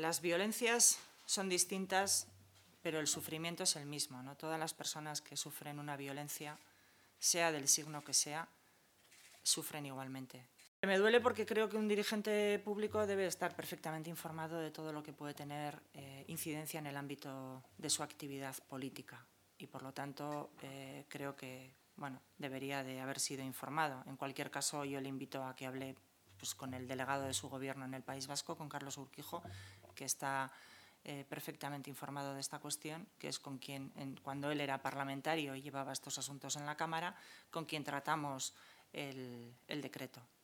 las violencias son distintas, pero el sufrimiento es el mismo, ¿no? Todas las personas que sufren una violencia, sea del signo que sea, sufren igualmente. Me duele porque creo que un dirigente público debe estar perfectamente informado de todo lo que puede tener incidencia en el ámbito de su actividad política y, por lo tanto, creo que debería de haber sido informado. En cualquier caso, yo le invito a que hable con el delegado de su gobierno en el País Vasco, con Carlos Urquijo, que está perfectamente informado de esta cuestión, que es con quien, cuando él era parlamentario y llevaba estos asuntos en la Cámara, con quien tratamos el decreto.